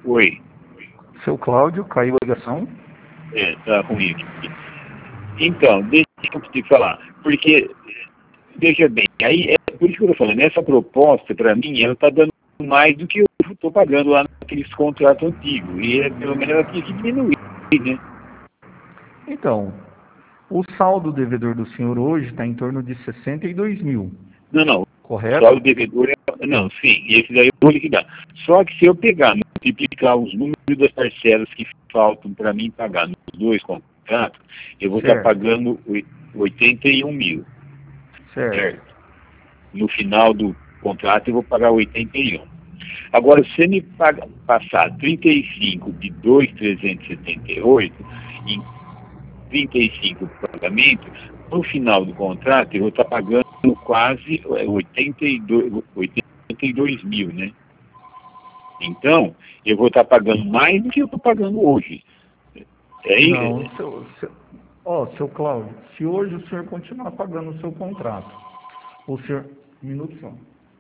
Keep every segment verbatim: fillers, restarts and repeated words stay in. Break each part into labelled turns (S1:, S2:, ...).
S1: Oi.
S2: Seu Cláudio, caiu a ligação?
S1: É, tá ruim aqui. Então, deixa eu te falar. Porque, veja bem, aí é por isso que eu estou falando, essa proposta, para mim, ela está dando mais do que eu estou pagando lá naqueles contratos antigos. E é, pelo menos ela tinha que diminuir, né?
S2: Então, o saldo devedor do senhor hoje está em torno de sessenta e dois mil.
S1: Não, não.
S2: Correto?
S1: Só o devedor é... Não, sim, esse daí eu vou liquidar. Só que se eu pegar, multiplicar os números das parcelas que faltam para mim pagar nos dois contratos, eu vou estar
S2: Certo.
S1: pagando oitenta e um mil.
S2: Certo.
S1: Certo? No final do contrato eu vou pagar oitenta e um. Agora, se você me paga, passar trinta e cinco de dois mil trezentos e setenta e oito em trinta e cinco pagamentos, no final do contrato eu vou estar pagando quase oitenta e dois mil, né? Então, eu vou estar pagando mais do que eu estou pagando hoje. É,
S2: Não, seu, seu, ó, seu Cláudio, se hoje o senhor continuar pagando o seu contrato, o senhor... Um minuto só.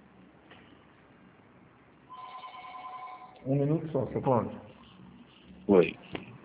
S2: Um minuto só, seu Cláudio.
S1: Oi.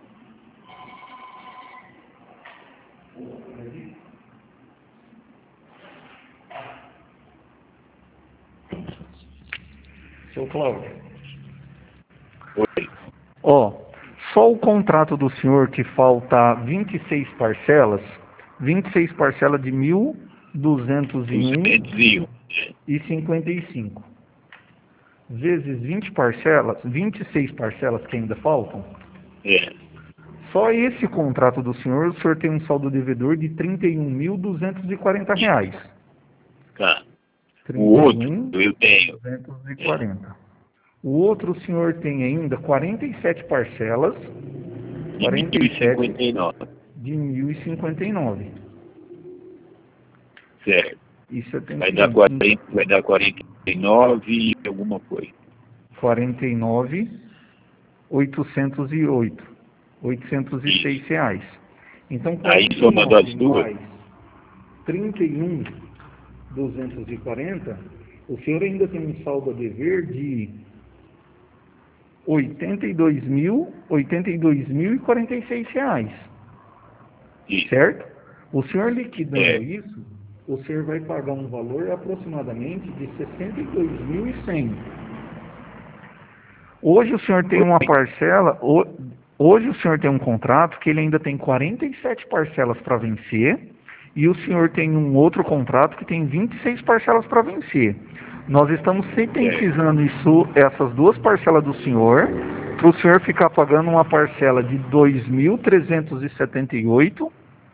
S2: Seu Cláudio.
S1: Oi.
S2: Ó, só o contrato do senhor que falta vinte e seis parcelas, vinte e seis parcelas de mil duzentos e um e cinquenta e cinco. Vezes vinte parcelas, vinte e seis parcelas que ainda faltam.
S1: É.
S2: Só esse contrato do senhor, o senhor tem um saldo devedor de trinta e um mil duzentos e quarenta reais.
S1: Tá. O outro eu tenho.
S2: trinta e um mil duzentos e quarenta. O outro o senhor tem ainda quarenta e sete parcelas. quarenta e sete de mil e cinquenta e nove.
S1: Certo.
S2: Isso eu tenho
S1: vai,
S2: que
S1: dar quarenta, vai dar quarenta e nove e alguma coisa.
S2: quarenta e nove mil oitocentos e oito. oitocentos e seis reais. Então,
S1: aí somando as duas,
S2: mais trinta e um mil duzentos e quarenta, o senhor ainda tem um saldo a dever de oitenta e dois mil, oitenta e dois mil e quarenta e seis reais.
S1: isso.
S2: Certo? O senhor liquidando
S1: É.
S2: isso, o senhor vai pagar um valor aproximadamente de sessenta e dois mil e cem. Hoje o senhor tem uma parcela, hoje o senhor tem um contrato que ele ainda tem quarenta e sete parcelas para vencer, e o senhor tem um outro contrato que tem vinte e seis parcelas para vencer. Nós estamos sintetizando isso, essas duas parcelas do senhor, para o senhor ficar pagando uma parcela de dois mil trezentos e setenta e oito,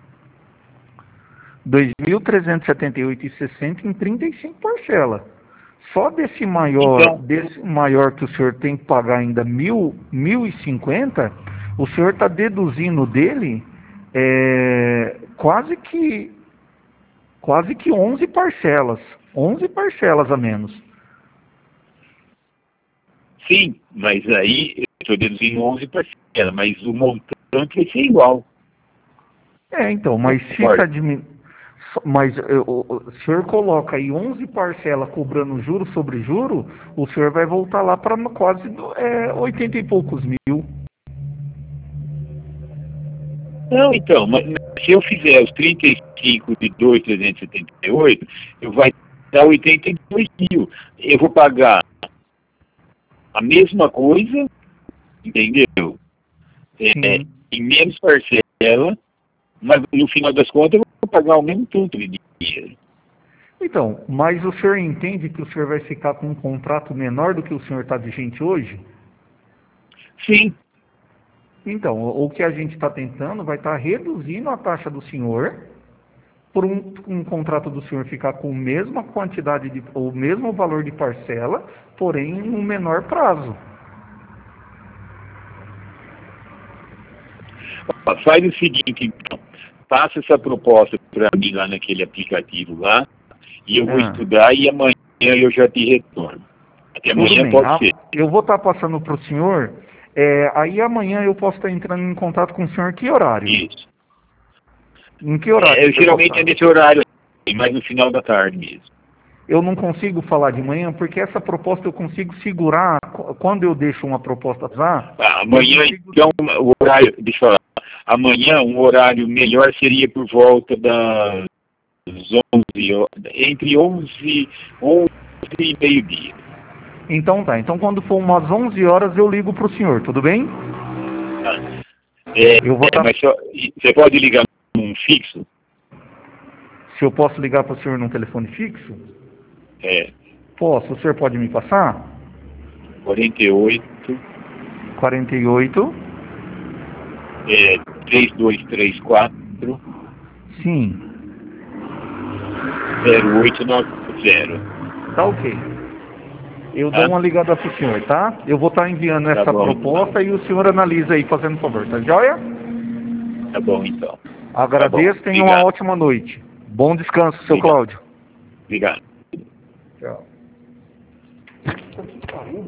S2: dois mil trezentos e setenta e oito e sessenta em trinta e cinco parcelas. Só desse maior,
S1: então,
S2: desse maior que o senhor tem que pagar ainda mil, mil e cinquenta, o senhor está deduzindo dele é, quase que quase que onze parcelas, onze parcelas a menos.
S1: Sim, mas aí eu estou deduzindo onze parcelas, mas o montante vai ser igual.
S2: É, então, mas se está diminuindo. Mas eu, o senhor coloca aí onze parcelas cobrando juro sobre juro, o senhor vai voltar lá para quase é, oitenta e poucos mil.
S1: Não, então, mas se eu fizer os trinta e cinco de dois mil trezentos e setenta e oito, eu vai dar oitenta e dois mil. Eu vou pagar a mesma coisa, entendeu? É, em menos parcela, mas no final das contas eu vou pagar o mesmo tanto de dinheiro.
S2: Então, mas o senhor entende que o senhor vai ficar com um contrato menor do que o senhor está vigente hoje?
S1: Sim.
S2: Então, o que a gente está tentando vai estar tá reduzindo a taxa do senhor por um, um contrato do senhor ficar com a mesma quantidade, de, o mesmo valor de parcela, porém em um menor prazo.
S1: Faz o seguinte, então. Passa essa proposta para mim lá naquele aplicativo lá, e eu vou ah. estudar e amanhã eu já te retorno. Até
S2: Tudo
S1: amanhã
S2: bem.
S1: pode
S2: ah,
S1: ser.
S2: Eu vou estar tá passando para o senhor, é, aí amanhã eu posso estar tá entrando em contato com o senhor que horário?
S1: Isso.
S2: Em que horário?
S1: É, eu geralmente é nesse horário, mas no final da tarde mesmo.
S2: eu não consigo falar de manhã, porque essa proposta eu consigo segurar, quando eu deixo uma proposta lá...
S1: Ah, amanhã, consigo... então, o horário, deixa eu falar, amanhã um horário melhor seria por volta das onze, entre onze, onze e meio-dia.
S2: Então tá, então quando for umas onze horas eu ligo para o senhor, tudo bem?
S1: Ah, é, eu vou é, tá... mas só, você pode ligar num fixo?
S2: Se eu posso ligar para o senhor num telefone fixo?
S1: É.
S2: Posso, o senhor pode me passar?
S1: quarenta e oito.
S2: quarenta e oito.
S1: É, três dois três quatro.
S2: Sim.
S1: zero oito nove zero.
S2: Tá ok. Eu
S1: tá?
S2: dou uma ligada pro senhor, tá? Eu vou estar enviando essa
S1: tá bom,
S2: proposta
S1: então.
S2: E o senhor analisa aí, fazendo favor, tá joia?
S1: Tá bom, então.
S2: Agradeço,
S1: tá
S2: tenha uma ótima noite. Bom descanso, seu
S1: Obrigado.
S2: Cláudio.
S1: Obrigado.
S2: Tchau.